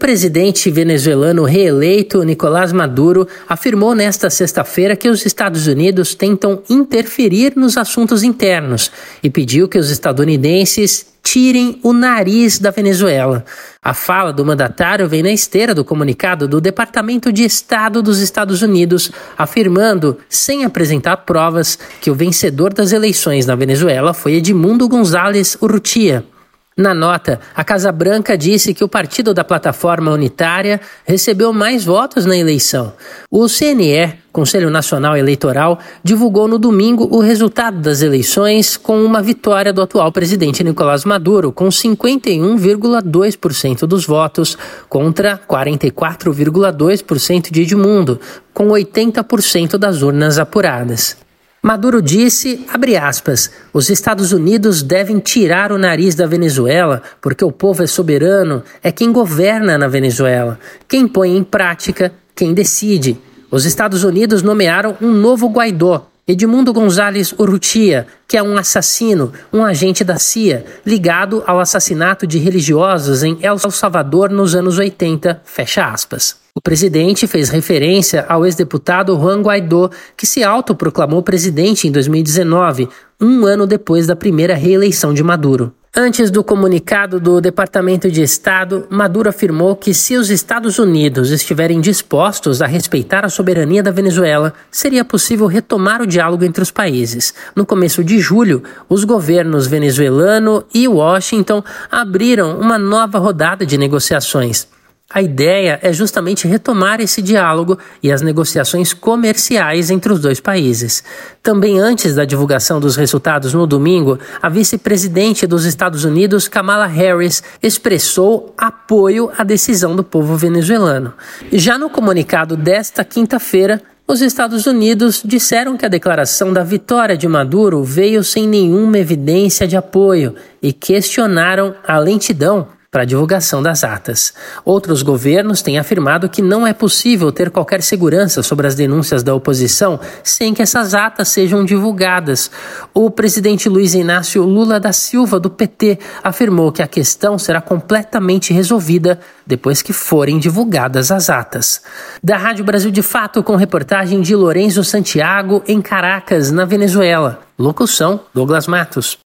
presidente venezuelano reeleito, Nicolás Maduro, afirmou nesta sexta-feira que os Estados Unidos tentam interferir nos assuntos internos e pediu que os estadunidenses tirem o nariz da Venezuela. A fala do mandatário vem na esteira do comunicado do Departamento de Estado dos Estados Unidos, afirmando, sem apresentar provas, que o vencedor das eleições na Venezuela foi Edmundo González Urrutia. Na nota, a Casa Branca disse que o partido da Plataforma Unitária recebeu mais votos na eleição. O CNE, Conselho Nacional Eleitoral, divulgou no domingo o resultado das eleições com uma vitória do atual presidente Nicolás Maduro, com 51,2% dos votos contra 44,2% de Edmundo, com 80% das urnas apuradas. Maduro disse, abre aspas, os Estados Unidos devem tirar o nariz da Venezuela porque o povo é soberano, é quem governa na Venezuela, quem põe em prática, quem decide. Os Estados Unidos nomearam um novo Guaidó, Edmundo González Urrutia, que é um assassino, um agente da CIA, ligado ao assassinato de religiosos em El Salvador nos anos 80, fecha aspas. O presidente fez referência ao ex-deputado Juan Guaidó, que se autoproclamou presidente em 2019, um ano depois da primeira reeleição de Maduro. Antes do comunicado do Departamento de Estado, Maduro afirmou que se os Estados Unidos estiverem dispostos a respeitar a soberania da Venezuela, seria possível retomar o diálogo entre os países. No começo de julho, os governos venezuelano e Washington abriram uma nova rodada de negociações. A ideia é justamente retomar esse diálogo e as negociações comerciais entre os dois países. Também antes da divulgação dos resultados no domingo, a vice-presidente dos Estados Unidos, Kamala Harris, expressou apoio à decisão do povo venezuelano. Já no comunicado desta quinta-feira, os Estados Unidos disseram que a declaração da vitória de Maduro veio sem nenhuma evidência de apoio e questionaram a lentidão para a divulgação das atas. Outros governos têm afirmado que não é possível ter qualquer segurança sobre as denúncias da oposição sem que essas atas sejam divulgadas. O presidente Luiz Inácio Lula da Silva, do PT, afirmou que a questão será completamente resolvida depois que forem divulgadas as atas. Da Rádio Brasil de Fato, com reportagem de Lorenzo Santiago, em Caracas, na Venezuela. Locução, Douglas Matos.